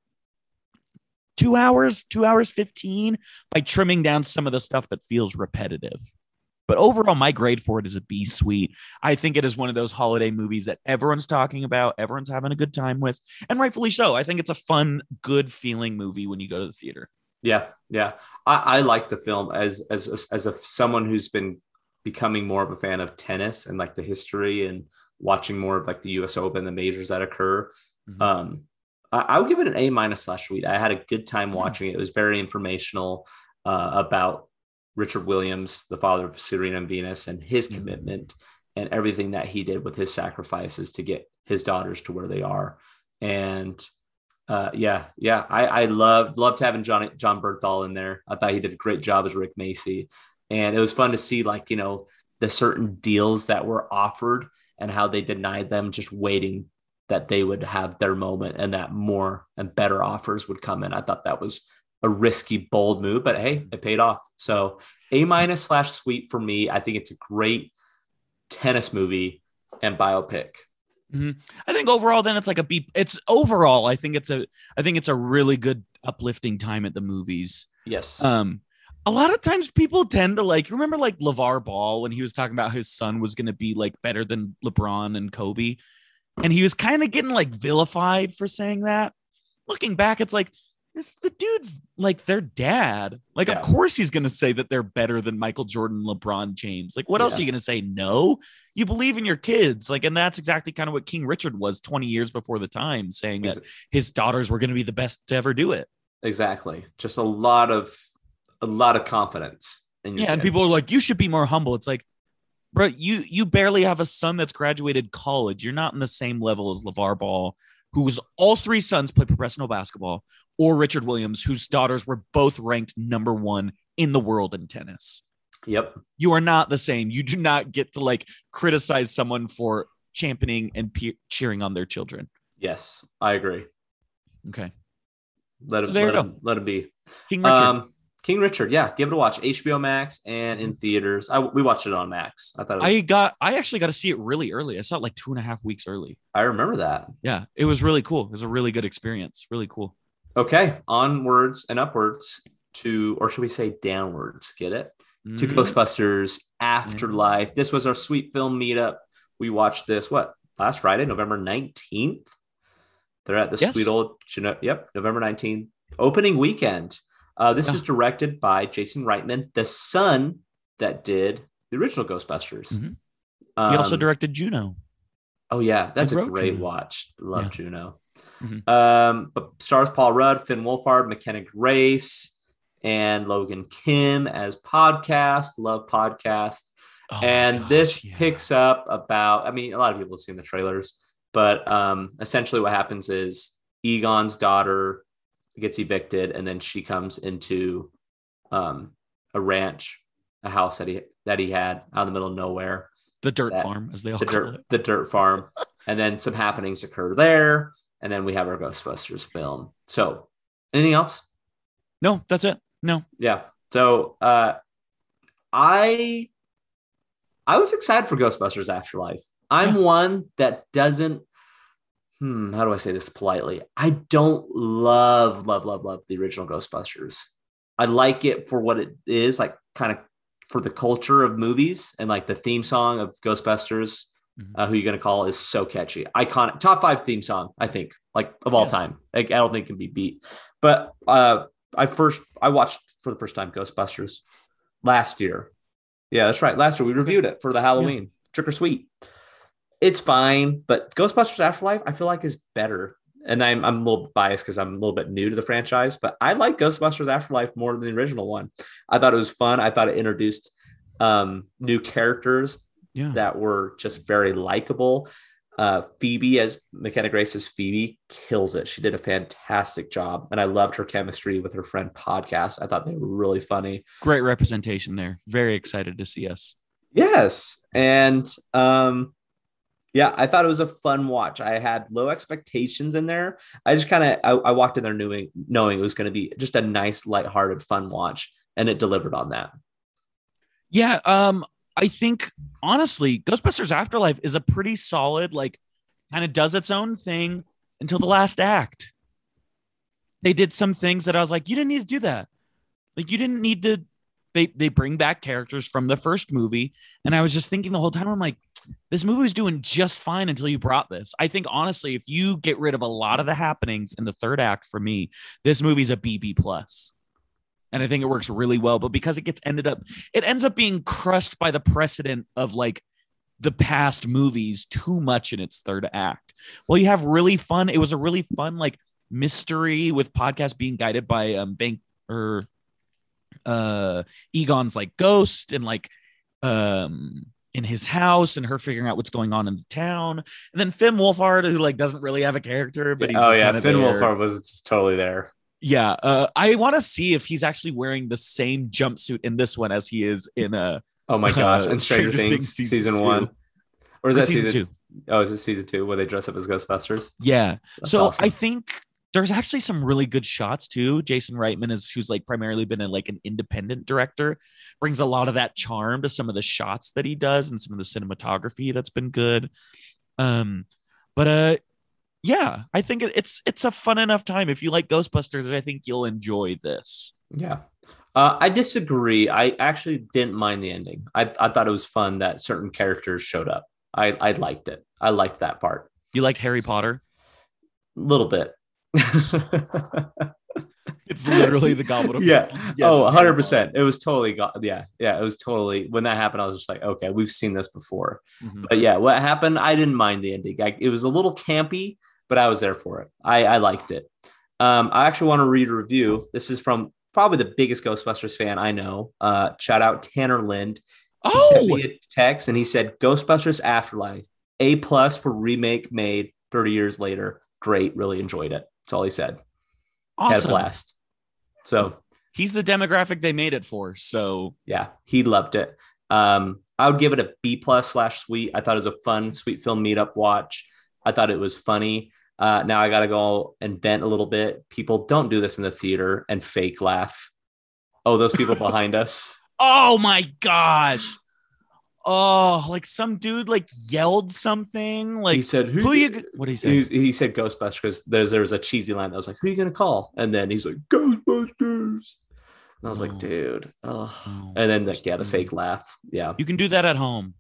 two hours, two hours fifteen by trimming down some of the stuff that feels repetitive. But overall, my grade for it is a B suite. I think it is one of those holiday movies that everyone's talking about, everyone's having a good time with, and rightfully so. I think it's a fun, good feeling movie when you go to the theater. Yeah, yeah. I, I like the film as as as a someone who's been becoming more of a fan of tennis and like the history and watching more of like the U S Open, the majors that occur. Mm-hmm. Um, I, I would give it an A minus slash suite. I had a good time watching it. It was very informational uh, about Richard Williams, the father of Serena and Venus, and his mm-hmm. commitment and everything that he did with his sacrifices to get his daughters to where they are. And uh, yeah, yeah, I, I loved loved having John John Bernthal in there. I thought he did a great job as Rick Macy. And it was fun to see, like, you know, the certain deals that were offered and how they denied them, just waiting that they would have their moment and that more and better offers would come in. I thought that was a risky, bold move, but hey, it paid off. So A minus slash suite for me. I think it's a great tennis movie and biopic. Mm-hmm. I think overall, then it's like a B. It's overall, I think it's a, I think it's a really good uplifting time at the movies. Yes. Um, A lot of times people tend to like, remember like LeVar Ball when he was talking about his son was going to be like better than LeBron and Kobe. And he was kind of getting like vilified for saying that. Looking back, it's like, it's the dude's like their dad. Like, yeah. Of course he's going to say that they're better than Michael Jordan, LeBron James. Like, what yeah. else are you going to say? No, you believe in your kids. Like, and that's exactly kind of what King Richard was twenty years before the time, saying that his daughters were going to be the best to ever do it. Exactly. Just a lot of, a lot of confidence. In your yeah. kid. And people are like, you should be more humble. It's like, bro, you, you barely have a son that's graduated college. You're not in the same level as LeVar Ball, whose all three sons play professional basketball, or Richard Williams, whose daughters were both ranked number one in the world in tennis. Yep. You are not the same. You do not get to like criticize someone for championing and pe- cheering on their children. Yes, I agree. Okay. Let so it, there let, you him, go. let it be. King Richard. Um, King Richard. Yeah. Give it a watch. H B O Max and in theaters. I, we watched it on Max. I thought it was, I got, I actually got to see it really early. I saw it like two and a half weeks early. I remember that. Yeah. It was really cool. It was a really good experience. Really cool. Okay. Onwards and upwards to, or should we say downwards? Get it? Mm-hmm. To Ghostbusters Afterlife. Mm-hmm. This was our sweet film meetup. We watched this, what, last Friday, November nineteenth? They're at the yes. sweet old, yep, November nineteenth. Opening weekend. Uh, this yeah. is directed by Jason Reitman, the son that did the original Ghostbusters. Mm-hmm. Um, he also directed Juno. Oh, yeah. That's a great Juno. watch. Love yeah. Juno. Mm-hmm. Um, but stars Paul Rudd, Finn Wolfhard, McKenna Grace, and Logan Kim as Podcast. Love Podcast. Oh and gosh, this yeah. picks up about, I mean, a lot of people have seen the trailers, but um, essentially what happens is Egon's daughter gets evicted, and then she comes into um, a ranch, a house that he that he had out in the middle of nowhere. The dirt that, farm, as they all the call dirt, it. The dirt farm. And then some happenings occur there. And then we have our Ghostbusters film. So anything else? No, that's it. No. Yeah. So uh, I I was excited for Ghostbusters Afterlife. I'm yeah. one that doesn't, hmm, how do I say this politely? I don't love, love, love, love the original Ghostbusters. I like it for what it is, like kind of for the culture of movies, and like the theme song of Ghostbusters, mm-hmm. uh, who you're going to call, is so catchy. Iconic, top five theme song, I think, like of all yeah. time. Like, I don't think it can be beat. But uh, I first, I watched for the first time Ghostbusters last year. Yeah, that's right. Last year we reviewed it for the Halloween yeah. Trick or Sweet. It's fine, but Ghostbusters Afterlife, I feel like, is better. and I'm I'm a little biased because I'm a little bit new to the franchise, but I like Ghostbusters Afterlife more than the original one. I thought it was fun. I thought it introduced um, new characters Yeah. that were just very likable. Uh, Phoebe, as McKenna Grace as Phoebe, kills it. She did a fantastic job, and I loved her chemistry with her friend Podcast. I thought they were really funny. Great representation there. Very excited to see us. Yes, and um, yeah, I thought it was a fun watch. I had low expectations in there. I just kind of I, I walked in there knowing knowing it was going to be just a nice, lighthearted, fun watch, and it delivered on that. Yeah, um, I think honestly, Ghostbusters Afterlife is a pretty solid, like, kind of does its own thing until the last act. They did some things that I was like, you didn't need to do that. Like, you didn't need to. They they bring back characters from the first movie, and I was just thinking the whole time, I'm like, this movie was doing just fine until you brought this. I think honestly, if you get rid of a lot of the happenings in the third act, for me, this movie's a B B plus. And I think it works really well, but because it gets ended up, it ends up being crushed by the precedent of like the past movies too much in its third act. Well, you have really fun. It was a really fun like mystery with Podcast being guided by um Bank or uh Egon's like ghost and like um in his house and her figuring out what's going on in the town. And then Finn Wolfhard, who like doesn't really have a character, but he's oh just yeah, kind of Finn there. Wolfhard was just totally there. Yeah, uh, I want to see if he's actually wearing the same jumpsuit in this one as he is in a. Oh my gosh! Uh, and Stranger, Stranger Things, Things season season two. one, or is Or that season season, two? Oh, is it season two where they dress up as Ghostbusters? Yeah. That's so awesome. I think there's actually some really good shots too. Jason Reitman is who's like primarily been a, like an independent director, brings a lot of that charm to some of the shots that he does and some of the cinematography that's been good. Um, but uh. Yeah, I think it, it's it's a fun enough time. If you like Ghostbusters, I think you'll enjoy this. Yeah. Uh, I disagree. I actually didn't mind the ending. I, I thought it was fun that certain characters showed up. I, I liked it. I liked that part. You liked Harry Potter? A little bit. It's literally the Goblet of Yeah. Yes, oh, one hundred Harry percent. Potter. It was totally, go- yeah. Yeah. It was totally, when that happened, I was just like, okay, we've seen this before. Mhm. But yeah, what happened, I didn't mind the ending. I, it was a little campy, but I was there for it. I, I liked it. Um, I actually want to read a review. This is from probably the biggest Ghostbusters fan I know. Uh, shout out Tanner Lind. He Oh, sent me a text and he said, Ghostbusters Afterlife, A plus for remake made thirty years later. Great. Really enjoyed it. That's all he said. Had a awesome. blast. So He's the demographic they made it for. So yeah, he loved it. Um, I would give it a B plus slash sweet. I thought it was a fun, sweet film meetup watch. I thought it was funny. Uh, now I got to go and vent a little bit. People don't do this in the theater and fake laugh. Oh, those people behind us. oh my gosh. Oh, like some dude like yelled something like He said, who, who, you what did he say? he, he said Ghostbusters because there's there was a cheesy line that was like, who are you gonna call? And then he's like, Ghostbusters. And I was Oh. like, dude. Oh. Oh, And then like, yeah, the fake laugh. Yeah. You can do that at home.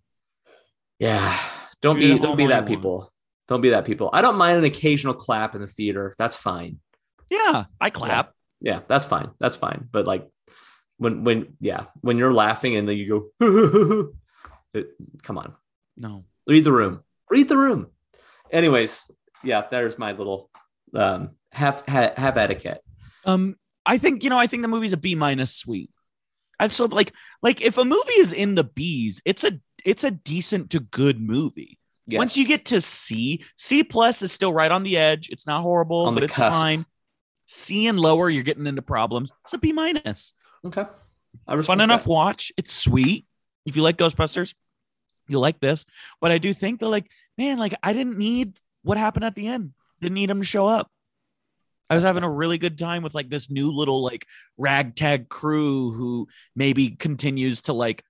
Yeah. Don't Do it be at don't home be all that you want. people. Don't be that people. I don't mind an occasional clap in the theater. That's fine. Yeah, I clap. Yeah, that's fine. That's fine. But like when when yeah, when you're laughing and then you go, it, come on. No. Read the room. Read the room. Anyways, yeah, there's my little um have have, have etiquette. Um, I think you know. I think the movie's a B minus sweet. I've so like like if a movie is in the B's, it's a it's a decent to good movie. Yes. Once you get to C, C plus is still right on the edge. It's not horrible, On but the it's cusp. fine. C and lower, you're getting into problems. It's a B minus. Okay. I respect Fun enough that. watch. It's sweet. If you like Ghostbusters, you'll like this. But I do think that like man, like I didn't need what happened at the end. Didn't need him to show up. I was having a really good time with like this new little like ragtag crew who maybe continues to like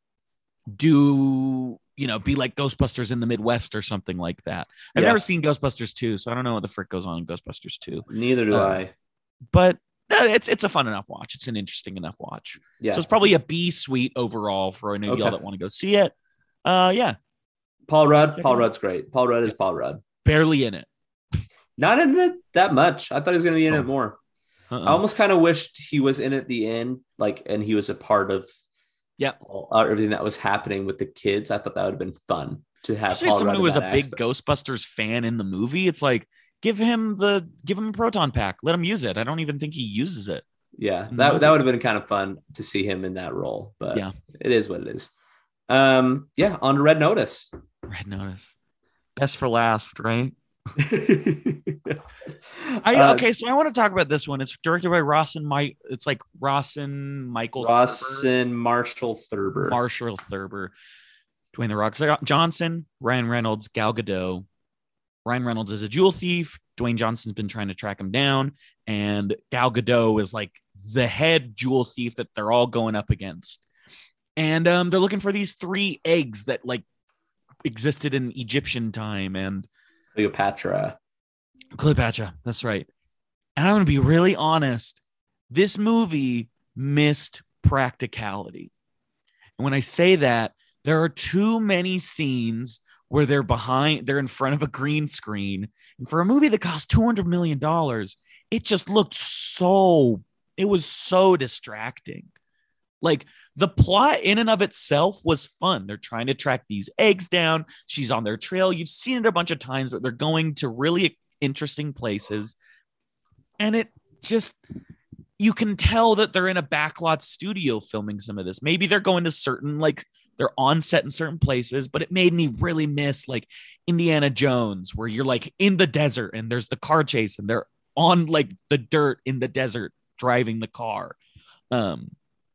do, you know, be like Ghostbusters in the Midwest or something like that. I've Yeah. never seen Ghostbusters two, so I don't know what the frick goes on in Ghostbusters two. Neither do Uh, I. But no, it's it's a fun enough watch. It's an interesting enough watch. Yeah. So it's probably a B suite overall for any of y'all Okay. that want to go see it. Uh yeah, Paul Rudd. Check Paul it out. Rudd's great. Paul Rudd is Paul Rudd. barely in it. Not in it that much. I thought he was going to be in Oh. it more. Uh-uh. I almost kind of wished he was in at the end, like, and he was a part of Yep. all, uh, everything that was happening with the kids. I thought that would have been fun to have. Especially Paul someone Rudd who in was a that big aspect. Ghostbusters fan in the movie. It's like, give him the give him a proton pack. Let him use it. I don't even think he uses it. Yeah, that, that would have been kind of fun to see him in that role, but yeah, it is what it is. Um, yeah, on to Red Notice. Red Notice. Best for last, right? I uh, okay, so I want to talk about this one. It's directed by Ross and Mike. It's like Ross and Michael Ross Thurber. and Marshall Thurber. Marshall Thurber, Dwayne the Rock Johnson, Ryan Reynolds, Gal Gadot. Ryan Reynolds is a jewel thief. Dwayne Johnson's been trying to track him down, and Gal Gadot is like the head jewel thief that they're all going up against. And um, they're looking for these three eggs that like existed in Egyptian time and Cleopatra. Cleopatra, that's right. And I'm going to be really honest. This movie missed practicality. And when I say that, there are too many scenes where they're behind, they're in front of a green screen. And for a movie that cost two hundred million dollars, it just looked so, it was so distracting. Like the plot in and of itself was fun. They're trying to track these eggs down. She's on their trail. You've seen it a bunch of times, but they're going to really interesting places. And it just, you can tell that they're in a backlot studio filming some of this. Maybe they're going to certain, like they're on set in certain places, but it made me really miss like Indiana Jones, where you're like in the desert and there's the car chase and they're on like the dirt in the desert driving the car. Um,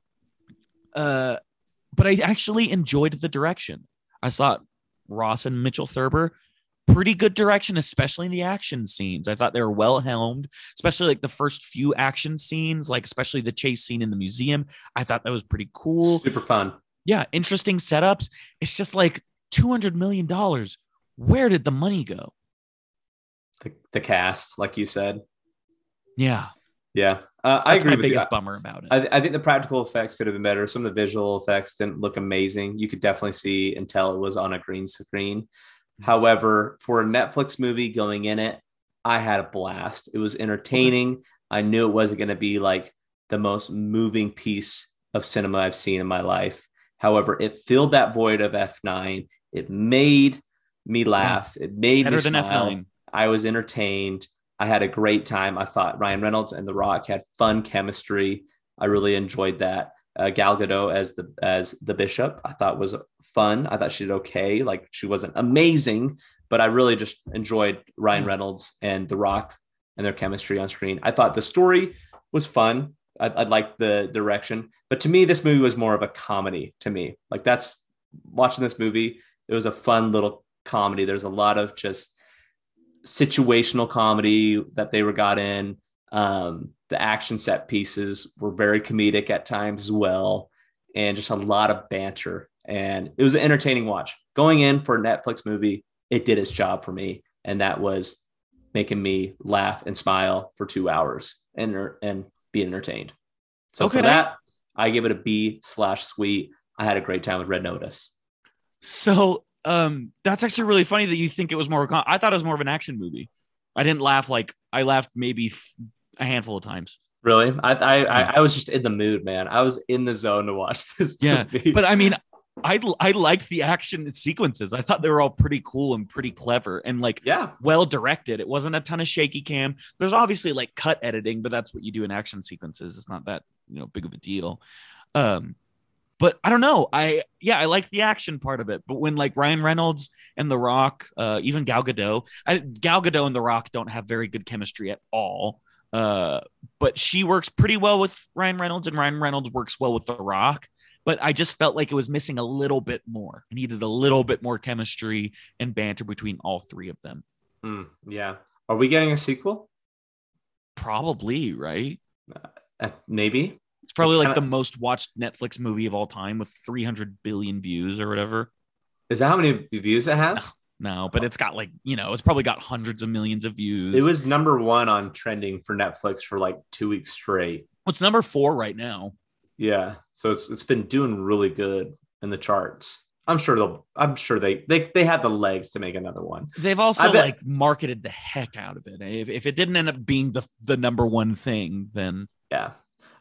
uh, but I actually enjoyed the direction. I thought Ross and Mitchell Thurber, pretty good direction, especially in the action scenes. I thought they were well helmed, especially like the first few action scenes, like especially the chase scene in the museum. I thought that was pretty cool. Super fun. Yeah, interesting setups. It's just like two hundred million dollars. Where did the money go? The, the cast, like you said. Yeah. Yeah. Uh, I That's agree my with biggest you. bummer about it. I, I think the practical effects could have been better. Some of the visual effects didn't look amazing. You could definitely see and tell it was on a green screen. However, for a Netflix movie going in it, I had a blast. It was entertaining. Okay. I knew it wasn't going to be like the most moving piece of cinema I've seen in my life. However, it filled that void of F nine. It made me laugh. Yeah. It made Better me smile. F nine. I was entertained. I had a great time. I thought Ryan Reynolds and The Rock had fun chemistry. I really enjoyed that. Uh, Gal Gadot as the as the Bishop, I thought was fun. I thought she did okay. Like she wasn't amazing, but I really just enjoyed Ryan Reynolds and The Rock and their chemistry on screen. I thought the story was fun. I, I liked the direction, but to me, this movie was more of a comedy. To me, like that's watching this movie. It was a fun little comedy. There's a lot of just situational comedy that they were got in. Um, the action set pieces were very comedic at times as well, and just a lot of banter. And it was an entertaining watch. Going in for a Netflix movie, it did its job for me, and that was making me laugh and smile for two hours and and be entertained. So okay. For that, I give it a B slash sweet. I had a great time with Red Notice. So um, that's actually really funny that you think it was more. Of a, I thought it was more of an action movie. I didn't laugh like I laughed maybe f- a handful of times. Really? I, I I I was just in the mood, man. I was in the zone to watch this yeah, movie. But I mean, I I liked the action sequences. I thought they were all pretty cool and pretty clever and like yeah, well directed. It wasn't a ton of shaky cam. There's obviously like cut editing, but that's what you do in action sequences. It's not that, you know, big of a deal. Um, but I don't know. I yeah, I like the action part of it. But when like Ryan Reynolds and The Rock, uh, even Gal Gadot, I, Gal Gadot and The Rock don't have very good chemistry at all. Uh, but she works pretty well with Ryan Reynolds, and Ryan Reynolds works well with The Rock. But I just felt like it was missing a little bit more. I needed a little bit more chemistry and banter between all three of them. Mm, yeah. Are we getting a sequel? Probably, right? Uh, maybe. It's probably like the most watched Netflix movie of all time with three hundred billion views or whatever. Is that how many views it has? No, but it's got like, you know, it's probably got hundreds of millions of views. It was number one on trending for Netflix for like two weeks straight. Well, it's number four right now. Yeah. So it's it's been doing really good in the charts. I'm sure they'll I'm sure they they they have the legs to make another one. They've also like marketed the heck out of it. If if it didn't end up being the the number one thing, then yeah.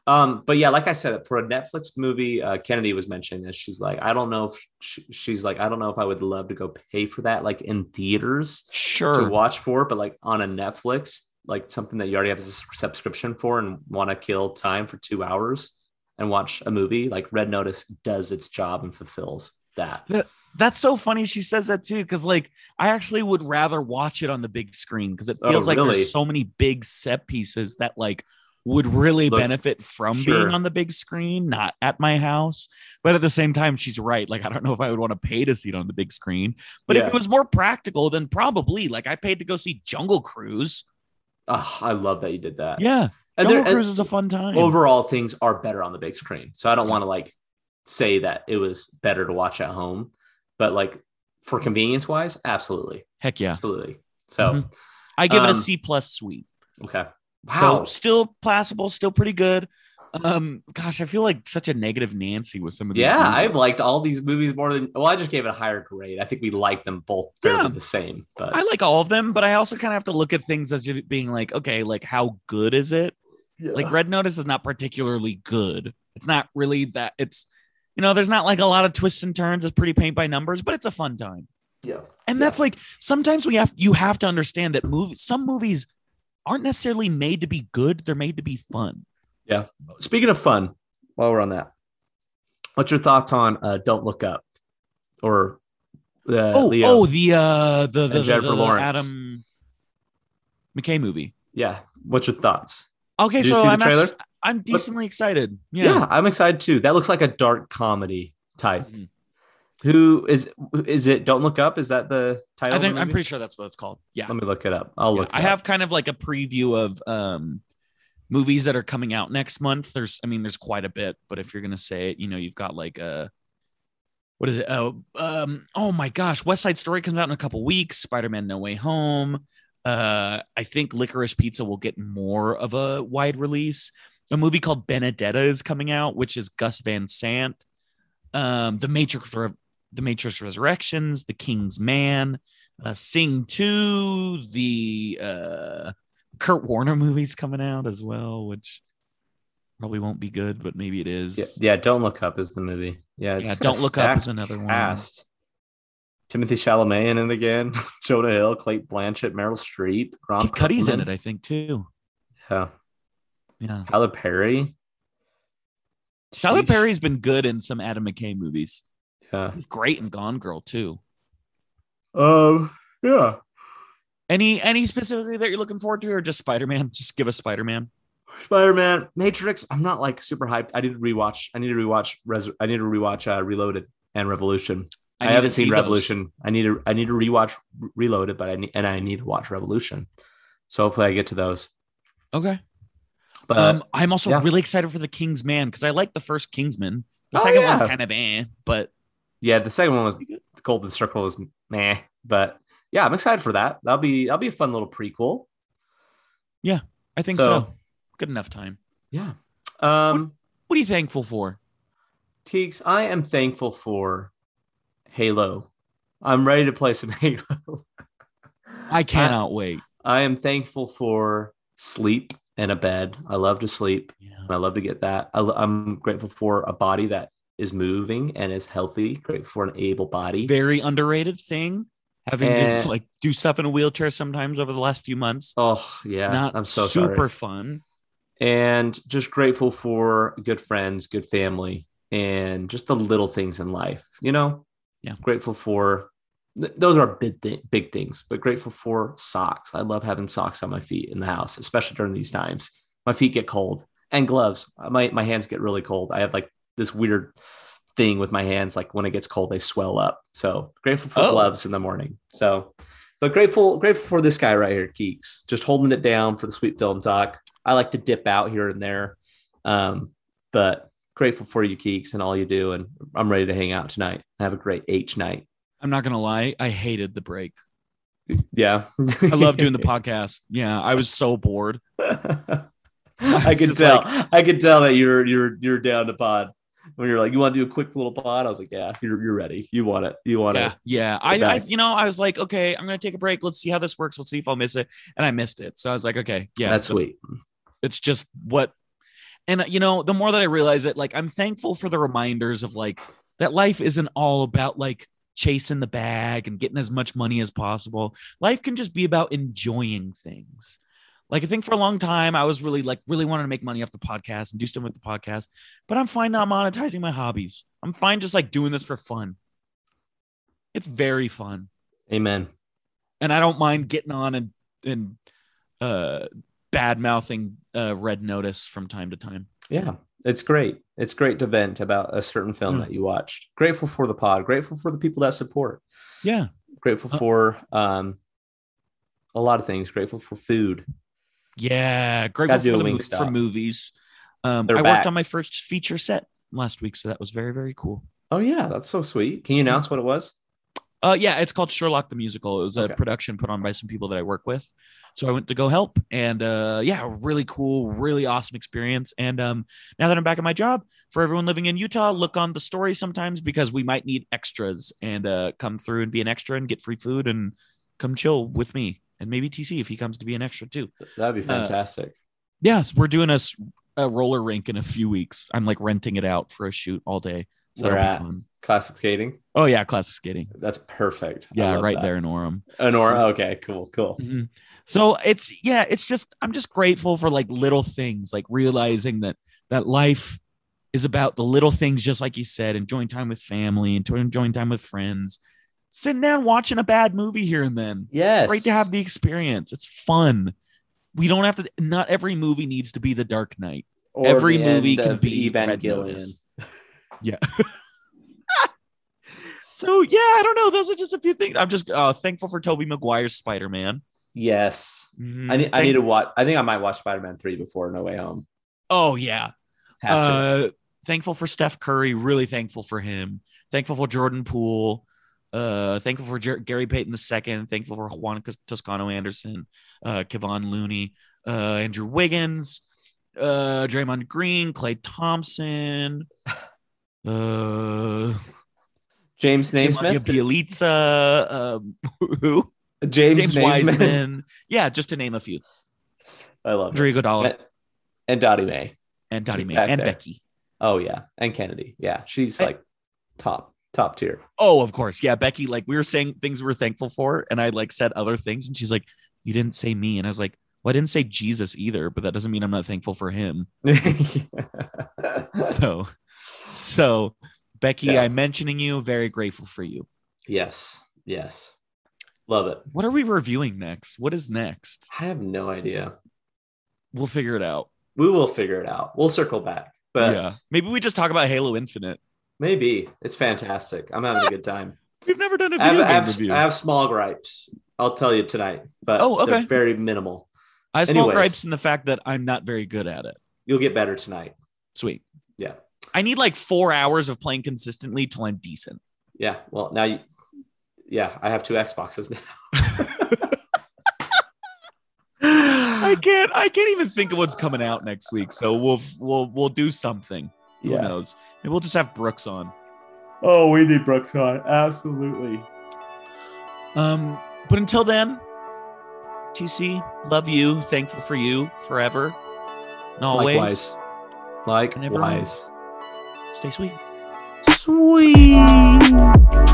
Um, but yeah, like I said, for a Netflix movie, uh, Kennedy was mentioning this. She's like, I don't know if she, she's like, I don't know if I would love to go pay for that, like in theaters to Sure. watch for, but like on a Netflix, like something that you already have a subscription for and want to kill time for two hours and watch a movie, like Red Notice does its job and fulfills that. That, that's so funny. She says that too, because like I actually would rather watch it on the big screen because it feels Oh, like really? there's so many big set pieces that like would really Look, benefit from sure. being on the big screen, not at my house. But at the same time, she's right. Like, I don't know if I would want to pay to see it on the big screen. But Yeah. if it was more practical, then probably. Like, I paid to go see Jungle Cruise. Oh, I love that you did that. Yeah. And Jungle there- Cruise and is a fun time. Overall, things are better on the big screen. So I don't want to like say that it was better to watch at home, but like for convenience wise, absolutely. Heck yeah. Absolutely. So Mhm. I give it a um, C plus sweet. okay. So Wow. still passable, still pretty good. Um, gosh, I feel like such a negative Nancy with some of these. Yeah, movies. I've liked all these movies more than well, I just gave it a higher grade. I think we liked them both fairly Yeah. the same, but I like all of them, but I also kind of have to look at things as you being like, okay, like how good is it? yeah. Like Red Notice is not particularly good. It's not really that. It's, you know, there's not like a lot of twists and turns. It's pretty paint by numbers, but it's a fun time. yeah. And Yeah. that's like sometimes we have you have to understand that movies. Some movies aren't necessarily made to be good. They're made to be fun. Yeah. Speaking of fun, while we're on that, what's your thoughts on uh, Don't Look Up or uh, oh, Leo? oh, the uh, the the, And Jennifer the, the Lawrence. Adam McKay movie. Yeah. What's your thoughts? Okay, Did you so see the I'm trailer? actually, I'm decently excited. Yeah. Yeah. I'm excited too. That looks like a dark comedy type. Mhm. Who is is it? Don't Look Up? Is that the title? I of the think I'm movie? pretty sure that's what it's called. Yeah. Let me look it up. I'll Yeah, look. It I up. have kind of like a preview of um movies that are coming out next month. There's, I mean, there's quite a bit, but if you're gonna say it, you know, you've got like a what is it? Oh, um, oh my gosh, West Side Story comes out in a couple weeks. Spider-Man: No Way Home. Uh, I think Licorice Pizza will get more of a wide release. A movie called Benedetta is coming out, which is Gus Van Sant. Um, The Matrix, The Matrix Resurrections, The King's Man, uh, Sing two, the uh, Kurt Warner movie's coming out as well, which probably won't be good, but maybe it is. Yeah, yeah, Don't Look Up is the movie. Yeah, Yeah, it's got a Don't Look Up is stacked another one. cast. Timothy Chalamet in it again. Jonah Hill, Cate Blanchett, Meryl Streep, Ron Kid Cudi's in Perlman. it, I think, too. Yeah, Yeah. Tyler Perry. Tyler Sheesh. Perry's been good in some Adam McKay movies. Yeah. He's great in Gone Girl, too. Um. Yeah. Any any specifically that you're looking forward to, or just Spider-Man? Just give us Spider-Man. Spider-Man, Matrix. I'm not like super hyped. I need to rewatch. I need to rewatch. Res- I need to rewatch uh, Reloaded and Revolution. I, need haven't to seen see those. Revolution. I need to. I need to rewatch Reloaded, but I need and I need to watch Revolution. So hopefully I get to those. Okay. But um, I'm also yeah. really excited for the Kingsman because I like the first Kingsman. The Oh, second yeah. one's kind of eh, but yeah, the second one was Golden Circle was meh, but yeah, I'm excited for that. That'll be that'll be a fun little prequel. I think So- so. Good enough time. Yeah. Um, What are you thankful for? Teeks, I am thankful for Halo. I'm ready to play some Halo. I cannot wait. I am thankful for sleep and a bed. I love to sleep. Yeah. I love to get that. I, am grateful for a body that is moving and is healthy. Grateful for an able body. Very underrated thing. Having And- to like do stuff in a wheelchair sometimes over the last few months. Oh yeah, Not I'm so super sorry. fun. And just grateful for good friends, good family, and just the little things in life. You know, Yeah. Grateful for th- those are big th- big things, but grateful for socks. I love having socks on my feet in the house, especially during these times. My feet get cold, and gloves. My my hands get really cold. I have like this weird thing with my hands, like when it gets cold, they swell up. So grateful for Oh. gloves in the morning. So, but grateful grateful for this guy right here, Keeks, just holding it down for the Sweet Film Talk. I like to dip out here and there, um, but grateful for you, Keeks, and all you do. And I'm ready to hang out tonight. Have a great H night. I'm not gonna lie, I hated the break. Yeah, I love doing the podcast. Yeah, I was so bored. I could just tell. like- I could tell that you're you're you're down to pod. When you're like, you want to do a quick little pod? I was like, yeah, you're you're ready. You want it. You want Yeah, it. yeah. I, Go I, back. you know, I was like, okay, I'm gonna take a break. Let's see how this works. Let's see if I'll miss it. And I missed it. So I was like, okay, yeah, That's so sweet. It's just what And you know, the more that I realize it, like I'm thankful for the reminders of like that life isn't all about like chasing the bag and getting as much money as possible. Life can just be about enjoying things. Like I think for a long time I was really like really wanting to make money off the podcast and do stuff with the podcast, but I'm fine not monetizing my hobbies. I'm fine just like doing this for fun. It's very fun. Amen. And I don't mind getting on and and uh bad mouthing uh Red Notice from time to time. Yeah, it's great. It's great to vent about a certain film mm. that you watched. Grateful for the pod, grateful for the people that support. Yeah. Grateful uh, for um a lot of things. Grateful for food. Yeah, grateful for, the mo- for movies. Um, They're I back. worked on my first feature set last week, so that was very, very cool. Oh yeah, that's so sweet. Can you announce what it was? Uh, yeah, it's called Sherlock the Musical. It was okay. a production put on by some people that I work with. So I went to go help, and uh, yeah, really cool, really awesome experience. And um, now that I'm back at my job, for everyone living in Utah, look on the story sometimes because we might need extras and uh, come through and be an extra and get free food and come chill with me. And maybe T C if he comes to be an extra too. That'd be fantastic. Uh, yes, we're doing a, a roller rink in a few weeks. I'm like renting it out for a shoot all day. So We're that'll at be fun. Classic skating. Oh yeah, classic skating. That's perfect. Yeah, right that. there in Orem. In Orem. Okay, cool, cool. Mm-hmm. So it's yeah, it's just I'm just grateful for like little things, like realizing that that life is about the little things, just like you said, enjoying time with family and enjoying time with friends. Sitting down watching a bad movie here and then. Yes. Great to have the experience. It's fun. We don't have to, not every movie needs to be The Dark Knight. Or every movie can be Evangelion. Yeah. So, yeah, I don't know. Those are just a few things. I'm just uh, thankful for Tobey Maguire's Spider-Man. Yes. Mm-hmm. I need, I need to watch. I think I might watch Spider-Man three before No Way Home. Oh, yeah. Have to. Uh, thankful for Steph Curry. Really thankful for him. Thankful for Jordan Poole. Uh, thankful for Jer- Gary Payton the second. Thankful for Juan Toscano Anderson, uh, Kevon Looney, uh, Andrew Wiggins, uh, Draymond Green, Klay Thompson, uh, James Naismith, Bielitsa, um, who? James, James Wiseman. Yeah, just to name a few. I love Drew it. Iguodala and, and Dottie Mae, and Dottie Mae, and there. Becky. Oh yeah, and Kennedy. Yeah, she's like I, top. Top tier. Oh, of course. Yeah. Becky, like we were saying things we we're thankful for. And I like said other things. And she's like, you didn't say me. And I was like, well, I didn't say Jesus either, but that doesn't mean I'm not thankful for him. so, so Becky, yeah. I'm mentioning you. Very grateful for you. Yes. Yes. Love it. What are we reviewing next? What is next? I have no idea. We'll figure it out. We will figure it out. We'll circle back. But yeah, maybe we just talk about Halo Infinite. Maybe. It's fantastic. I'm having a good time. We've never done a video I have, game I have, review. I have small gripes. I'll tell you tonight, but oh, okay. they're very minimal. I have small Anyways, gripes in the fact that I'm not very good at it. You'll get better tonight. Sweet. Yeah. I need like four hours of playing consistently till I'm decent. Yeah. Well, now you, yeah, I have two Xboxes now. I can't, I can't even think of what's coming out next week. So we'll, we'll, we'll do something. Who yeah. knows? Maybe we'll just have Brooks on. Oh, we need Brooks on. Absolutely. Um, but until then, T C, love you. Thankful for you forever. And always. Likewise. Likewise. Stay sweet. Sweet.